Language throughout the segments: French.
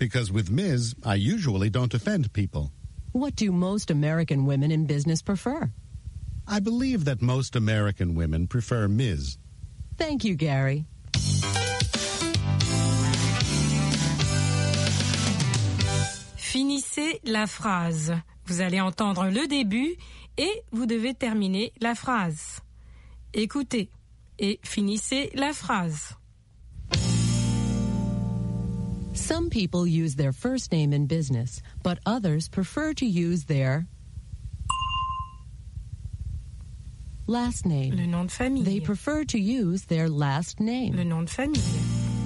because with Ms., I usually don't offend people. What do most American women in business prefer? I believe that most American women prefer Ms. Thank you, Gary. Finissez la phrase. Vous allez entendre le début et vous devez terminer la phrase. Écoutez et finissez la phrase. Some people use their first name in business, but others prefer to use their last name. Le nom de famille. They prefer to use their last name. Le nom de famille.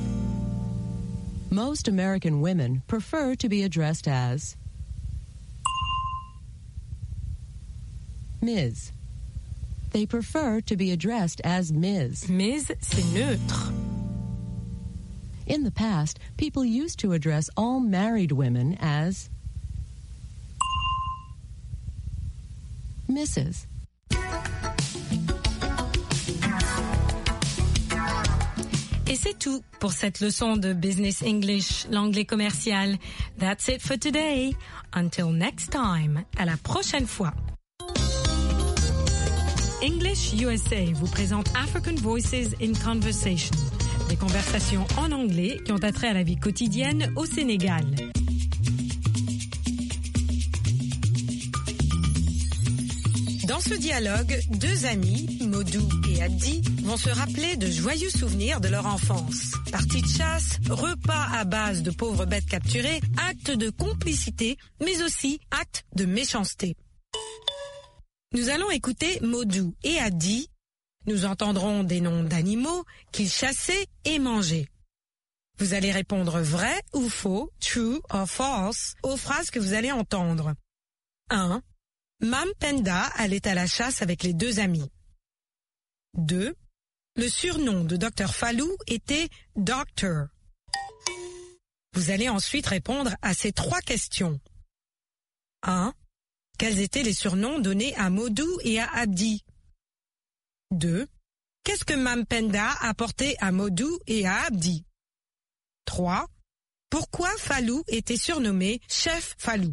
Most American women prefer to be addressed as Ms. They prefer to be addressed as Ms. Ms, c'est neutre. In the past, people used to address all married women as Mrs. Et c'est tout pour cette leçon de Business English, l'anglais commercial. That's it for today. Until next time. À la prochaine fois. English USA vous présente African Voices in Conversation. Des conversations en anglais qui ont attrait à la vie quotidienne au Sénégal. Dans ce dialogue, deux amis, Modou et Abdi, vont se rappeler de joyeux souvenirs de leur enfance. Parties de chasse, repas à base de pauvres bêtes capturées, actes de complicité, mais aussi actes de méchanceté. Nous allons écouter Modou et Abdi. Nous entendrons des noms d'animaux qu'ils chassaient et mangeaient. Vous allez répondre vrai ou faux, true or false, aux phrases que vous allez entendre. 1. Mam Penda allait à la chasse avec les deux amis. 2. Le surnom de Dr Fallou était Doctor. Vous allez ensuite répondre à ces trois questions. 1. Quels étaient les surnoms donnés à Modou et à Abdi? 2. Qu'est-ce que Mam Penda apportait à Modou et à Abdi? 3. Pourquoi Fallou était surnommé Chef Fallou?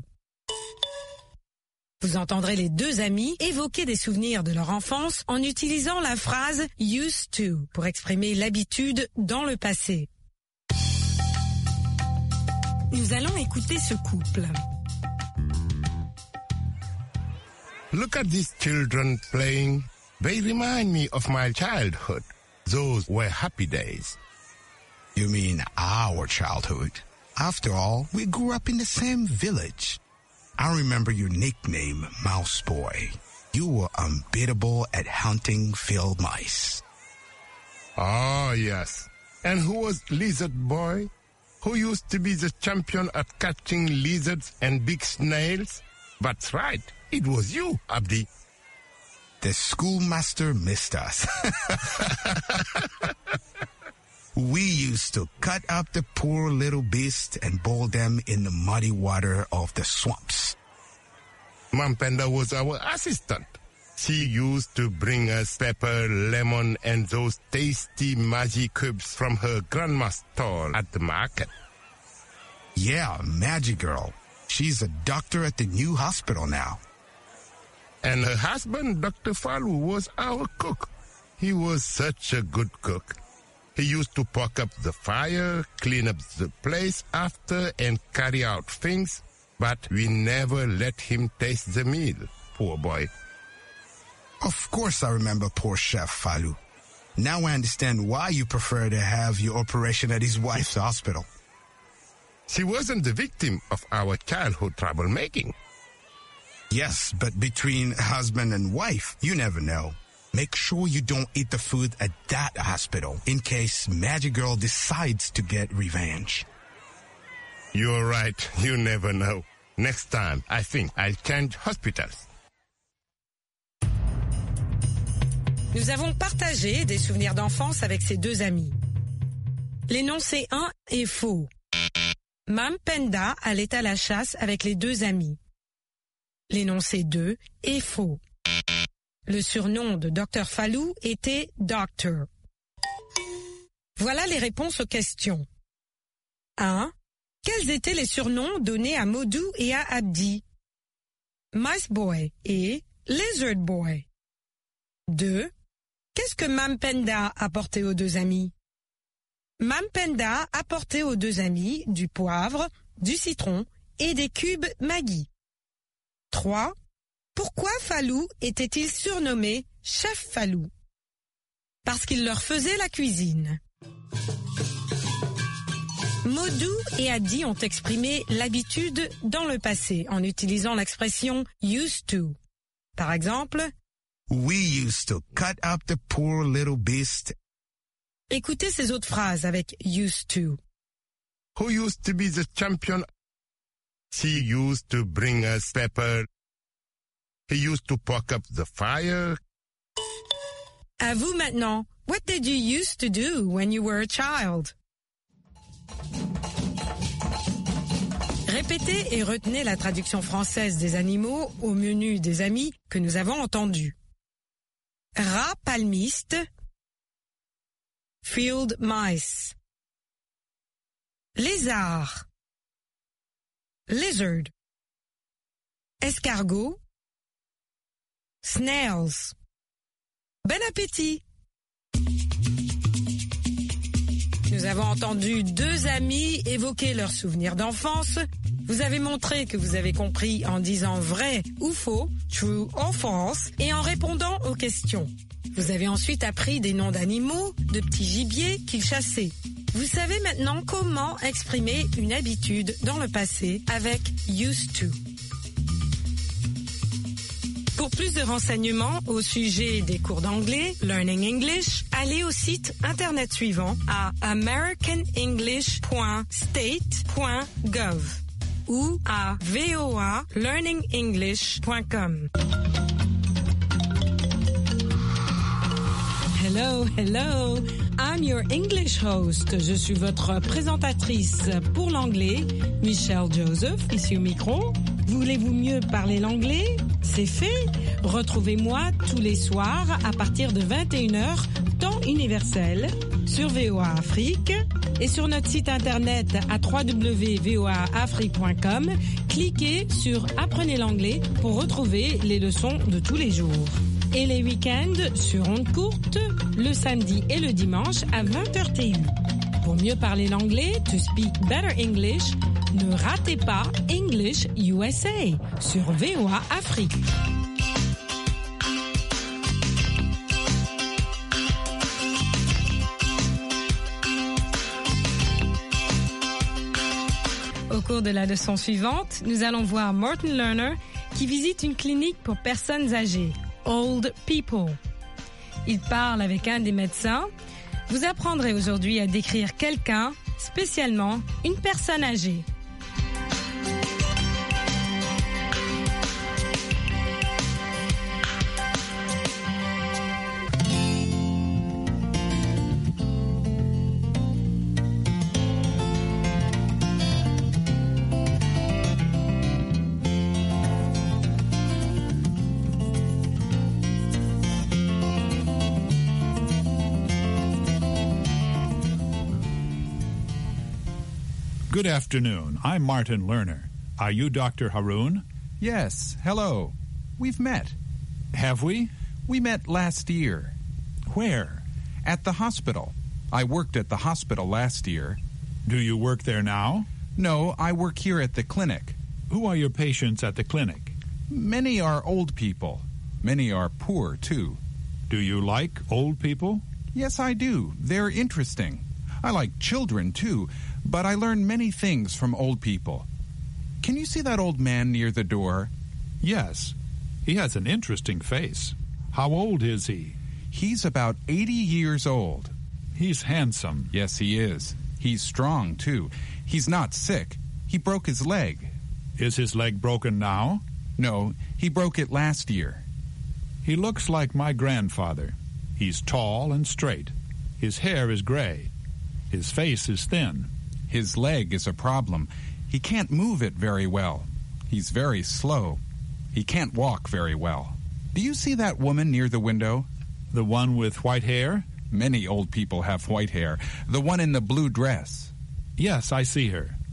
Vous entendrez les deux amis évoquer des souvenirs de leur enfance en utilisant la phrase « used to » pour exprimer l'habitude dans le passé. Nous allons écouter ce couple. Look at these children playing. They remind me of my childhood. Those were happy days. You mean our childhood? After all, we grew up in the same village. I remember your nickname, Mouse Boy. You were unbeatable at hunting field mice. Oh, yes. And who was Lizard Boy? Who used to be the champion at catching lizards and big snails? That's right. It was you, Abdi. The schoolmaster missed us. We used to cut up the poor little beasts and boil them in the muddy water of the swamps. Mam Penda was our assistant. She used to bring us pepper, lemon, and those tasty Maggi cubes from her grandma's stall at the market. Yeah, Magic Girl. She's a doctor at the new hospital now. And her husband, Dr. Fallou, was our cook. He was such a good cook. He used to poke up the fire, clean up the place after, and carry out things, but we never let him taste the meal, poor boy. Of course I remember poor Chef Fallou. Now I understand why you prefer to have your operation at his wife's hospital. She wasn't the victim of our childhood troublemaking. Yes, but between husband and wife, you never know. Make sure you don't eat the food at that hospital in case Magic Girl decides to get revenge. You're right. You never know. Next time, I think I'll change hospitals. Nous avons partagé des souvenirs d'enfance avec ces deux amis. L'énoncé 1 est faux. Mam Penda allait à la chasse avec les deux amis. L'énoncé 2 est faux. Le surnom de Dr Fallou était Doctor. Voilà les réponses aux questions. 1. Quels étaient les surnoms donnés à Modou et à Abdi? Mice Boy et Lizard Boy. 2. Qu'est-ce que Mam Penda apportait aux deux amis? Mam Penda apportait aux deux amis du poivre, du citron et des cubes Maggi. 3. Pourquoi Falou était-il surnommé Chef Falou? Parce qu'il leur faisait la cuisine. Modou et Abdi ont exprimé l'habitude dans le passé en utilisant l'expression used to. Par exemple, We used to cut up the poor little beast. écoutez ces autres phrases avec used to. Who used to be the champion? He used to bring us pepper. He used to poke up the fire. À vous maintenant. What did you used to do when you were a child? Répétez et retenez la traduction française des animaux au menu des amis que nous avons entendu. Rat palmiste, field mice. Lézard, lizard. Escargot, snails. Bon appétit! Nous avons entendu deux amis évoquer leurs souvenirs d'enfance. Vous avez montré que vous avez compris en disant vrai ou faux, true or false, et en répondant aux questions. Vous avez ensuite appris des noms d'animaux, de petits gibiers qu'ils chassaient. Vous savez maintenant comment exprimer une habitude dans le passé avec used to. Pour plus de renseignements au sujet des cours d'anglais, Learning English, allez au site internet suivant à americanenglish.state.gov ou à voalearningenglish.com. Hello, hello, I'm your English host. Je suis votre présentatrice pour l'anglais, Michelle Joseph, ici au micro. Voulez-vous mieux parler l'anglais? C'est fait. Retrouvez-moi tous les soirs à partir de 21h, temps universel, sur VOA Afrique et sur notre site internet à www.voaafrique.com. Cliquez sur Apprenez l'anglais pour retrouver les leçons de tous les jours. Et les week-ends sur ondes courtes, le samedi et le dimanche à 20h TU. Pour mieux parler l'anglais, to speak better English, ne ratez pas English USA sur VOA Afrique. Au cours de la leçon suivante, nous allons voir Morten Lerner qui visite une clinique pour personnes âgées, Old People. Il parle avec un des médecins. Vous apprendrez aujourd'hui à décrire quelqu'un, spécialement une personne âgée. Good afternoon. I'm Martin Lerner. Are you Dr. Haroon? Yes, hello. We've met. Have we? We met last year. Where? At the hospital. I worked at the hospital last year. Do you work there now? No, I work here at the clinic. Who are your patients at the clinic? Many are old people. Many are poor, too. Do you like old people? Yes, I do. They're interesting. I like children, too, but I learn many things from old people. Can you see that old man near the door? Yes. He has an interesting face. How old is he? He's about 80 years old. He's handsome. Yes, he is. He's strong, too. He's not sick. He broke his leg. Is his leg broken now? No, he broke it last year. He looks like my grandfather. He's tall and straight. His hair is gray. His face is thin. His leg is a problem. He can't move it very well. He's very slow. He can't walk very well. Do you see that woman near the window? The one with white hair? Many old people have white hair. The one in the blue dress. Yes, I see her.